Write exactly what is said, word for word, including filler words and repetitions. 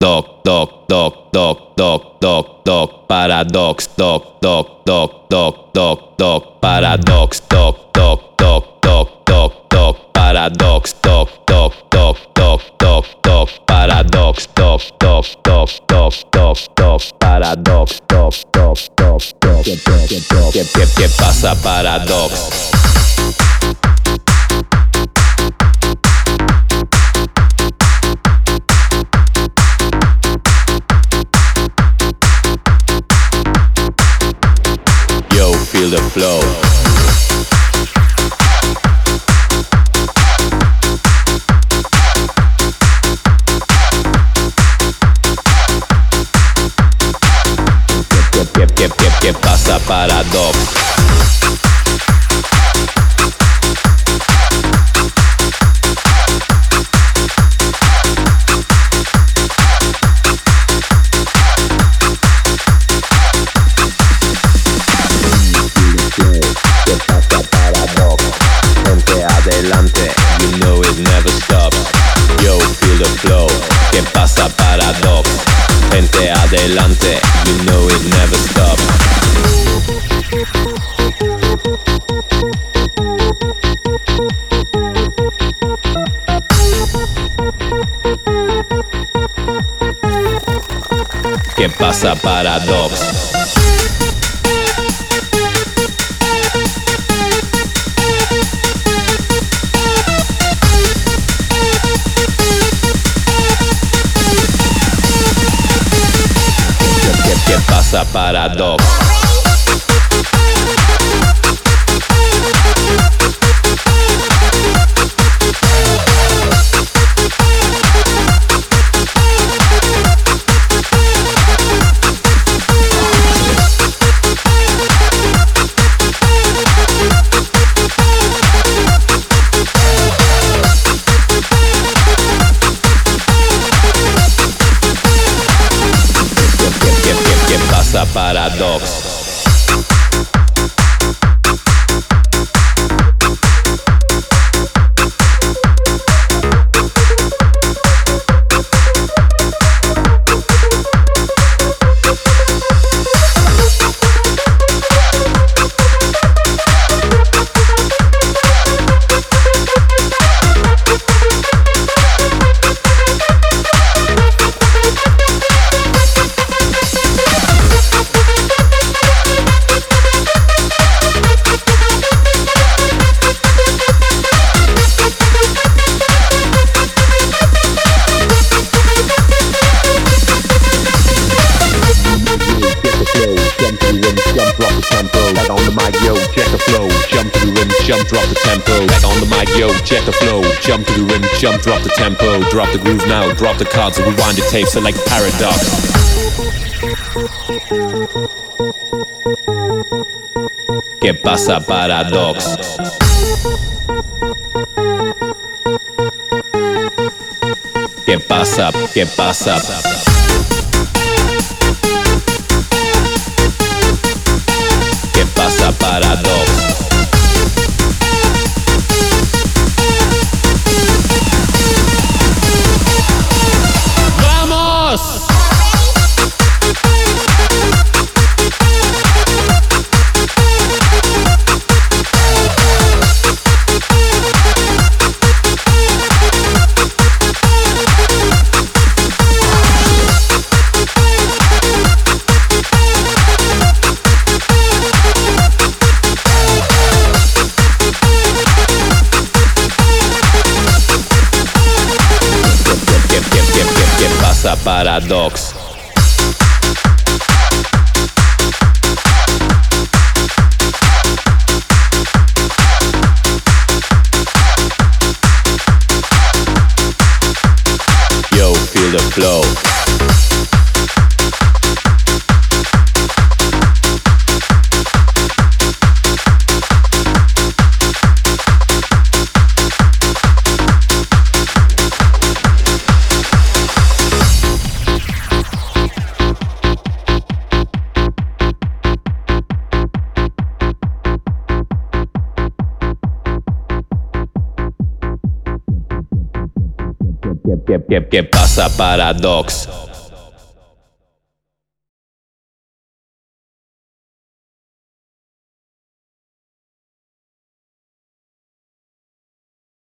doc, doc, doc, doc, doc, doc, doc, paradox, doc, doc, doc, doc, doc, doc, paradox, doc, doc, doc, doc, doc, doc, paradox, doc, doc, doc, doc, doc, doc, paradox, doc, doc, doc, doc, doc, doc, paradox, doc, doc, doc, doc, ¿qué, qué, qué pasa, paradox? Feel the flow. ¿Qué, qué, qué, qué, qué pasa, paradox? You know it never stops. Yo, feel the flow. ¿Qué pasa, paradox? Gente adelante. You know it never stops. ¿Qué pasa, paradox? ¿Qué pasa, paradox? ¿Qué pasa, paradox? Jump, drop the tempo, back on the mic, yo, check the flow. Jump to the rhythm, jump, drop the tempo. Drop the groove now, drop the cards, rewind the tape, select paradox. ¿Qué pasa, paradox? ¿Qué pasa? ¿Qué pasa? ¿Qué pasa, paradox? ¿Qué pasa, paradox? Yo, feel the flow. ¿Qué, qué, qué, qué pasa, paradox?